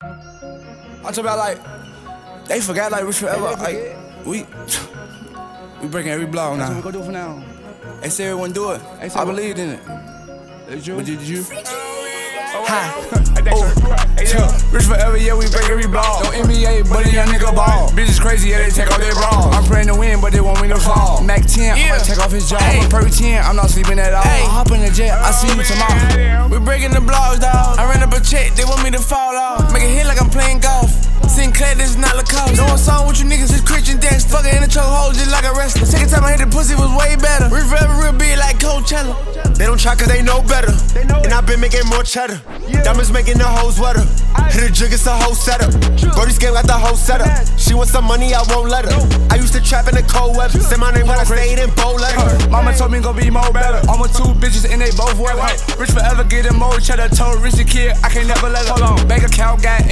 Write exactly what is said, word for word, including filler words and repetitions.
I'm talking about like, they forgot like Rich Forever. Like, we, we breaking every blog now. That's what we gonna do for now. They say everyone do it. I believed in it. Did you? But did you? Hi. Oh, Rich Forever, yeah, we break every blog. No N B A, but a young nigga ball. Bitches crazy, yeah, they take off their bra. I'm praying to win, but they want me to fall. Mac ten, yeah. I'ma take off his jaw. I'm Perry ten, I'm not sleeping at all. Ay. I hop in the jet, I see you tomorrow. We breaking the blogs, dawg. I ran up a check, they want me to fall off. Make a hit like I'm playing golf. Sinclair, this is not Lacoste. No one song with you niggas, it's Christian Dexter. Fucking in the chokehold just like a wrestler. Second time I hit the pussy was way better. Rich Forever real big like Coachella. They don't try cause they know better. And I been making more cheddar. Diamonds making the whole sweater. Hit a jig, it's a whole setup. Brody's game got the whole setup. She wants some money, I won't let her. I used to trap in the cold weather. Say my name, but I stayed in bold letter. Mama told me go be more better. I'm with two bitches and they both weather. Rich Forever getting more cheddar. Told Rich the kid I can't never let her. Hold on, bank account got